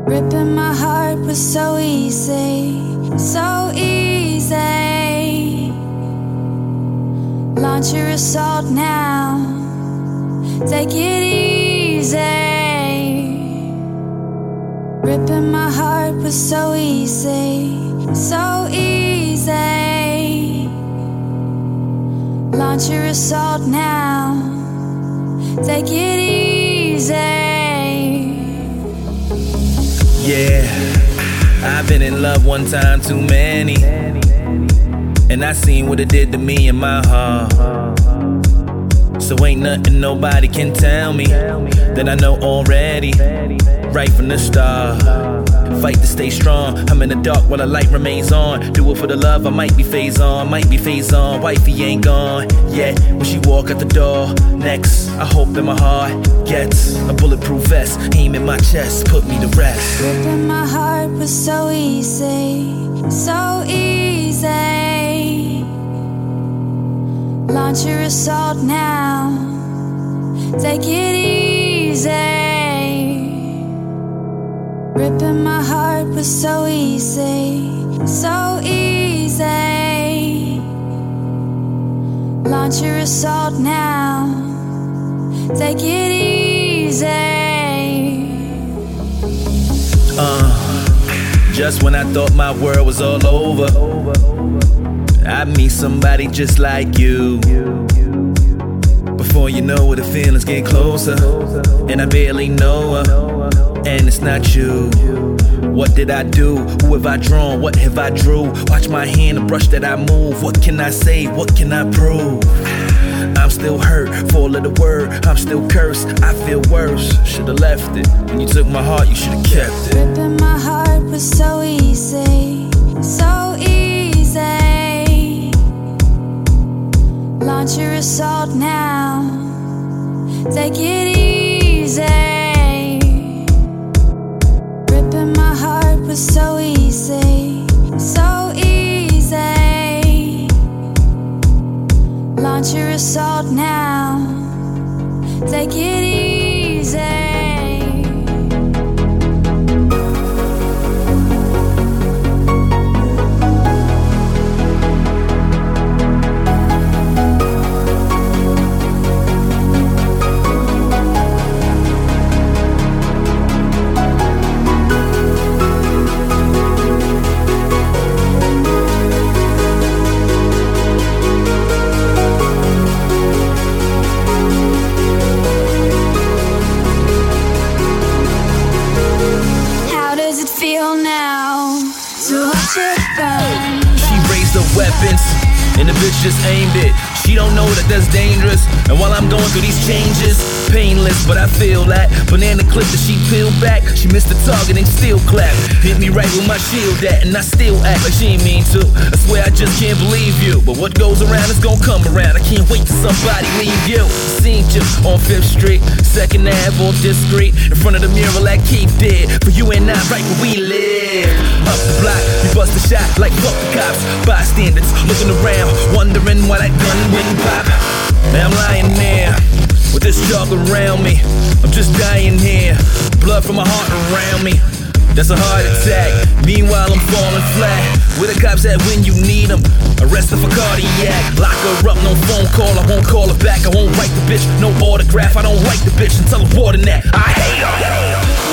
Ripping my heart was so easy, so easy. Launch your assault now, take it easy. Ripping my heart was so easy, so easy. Launch your assault now, take it easy. Yeah, I've been in love one time too many, and I seen what it did to me in my heart. So ain't nothing nobody can tell me that I know already, right from the start. Fight to stay strong, I'm in the dark while the light remains on. Do it for the love, I might be phase on, wifey ain't gone yet when she walk out the door. Next, I hope that my heart gets a bulletproof vest, aim in my chest, put me to rest. Ripping my heart was so easy, so easy. Launch your assault now, take it easy. Ripping my heart was so easy, so easy. Launch your assault now, take it easy. Just when I thought my world was all over, I meet somebody just like you. Before you know it, the feelings get closer, and I barely know her, and it's not you. What did I do? Who have I drawn? What have I drew? Watch my hand, the brush that I move. What can I say? What can I prove? I'm still hurt for all of the word. I'm still cursed, I feel worse. Should've left it. When you took my heart, you should've kept it. Ripping my heart was so easy, so easy. Launch your assault now, take it easy. Ripping my heart was so easy, so easy. Launch your assault now, take it easy. She raised her weapons, and the bitch just aimed it. She don't know that that's dangerous. And while I'm going through these changes, painless, but I feel that banana clip that she peeled back. She missed the target and still clapped. Hit me right with my shield at, and I still act like she ain't mean to. I swear I just can't believe you, but what goes around is gonna come around. I can't wait till somebody leave you. Seen you on 5th Street, 2nd Ave, all discreet, in front of the mirror like Keith did. For you and I, right where we live. Up the block, we bust a shot like fuck the cops. Bystanders looking around, wondering why that gun wouldn't pop. Now I'm lying there with this dog around me. I'm just dying here, blood from my heart around me. That's a heart attack. Meanwhile I'm falling flat. Where the cops at when you need them? Arrested for cardiac. Lock her up, no phone call. I won't call her back. I won't write the bitch, no autograph. I don't like the bitch and tell her more than that. I hate her.